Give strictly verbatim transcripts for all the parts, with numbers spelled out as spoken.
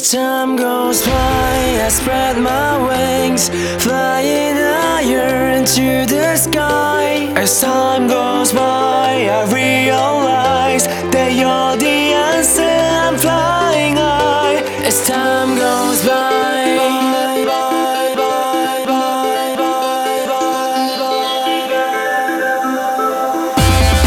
As time goes by, I spread my wings, flying higher into the sky. As time goes by, I realize that you're the answer, I'm flying high. As time goes by, bye, bye, bye, bye, bye, bye, bye, bye.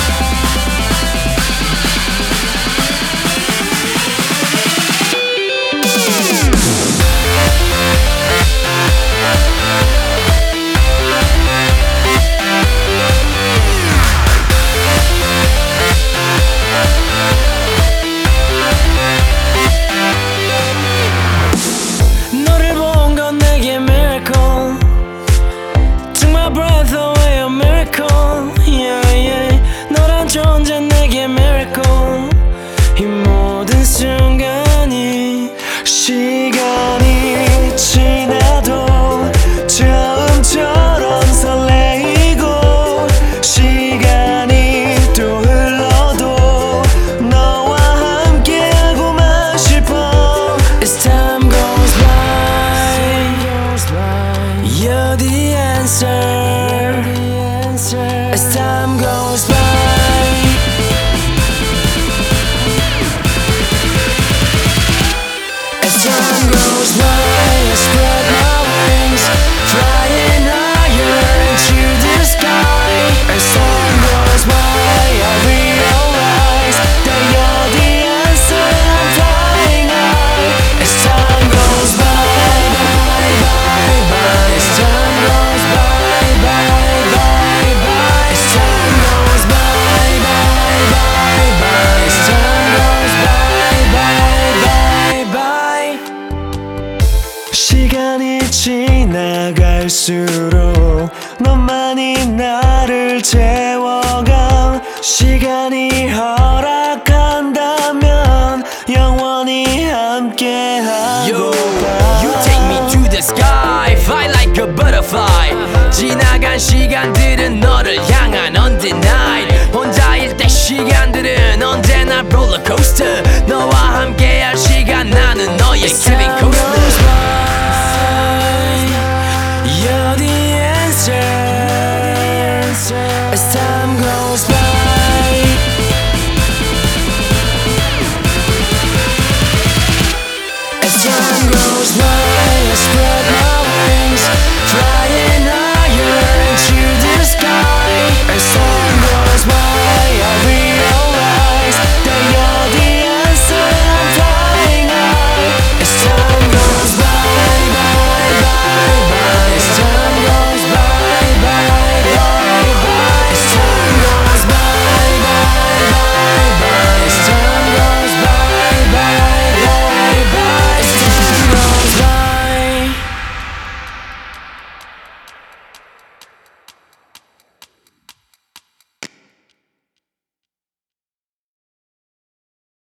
너를 본 건 내게 miracle. Took my breath away, a miracle. Yeah, yeah. 너란 존재 내게 miracle. 이 모든 순간이 시간이 지나도 처음처럼 설레이고 시간이 또 흘러도 너와 함께하고만 싶어. As time goes by, you're the answer. As time goes by, as time goes by, I spread my wings, flying higher into the sky. As time goes by, I realize that you're the answer, I'm flying high. As time goes by, bye, bye, bye. As time goes by, bye, bye, bye. As time goes by, bye, bye, bye. As time goes by, bye, bye, bye. 시간이 지나갈수록 너만이 나를 채워가. 시간이 허락한다면 영원히 함께하고 Yo, you take me to the sky, fly like a butterfly. 지나간 시간들은 너를 향한 언제나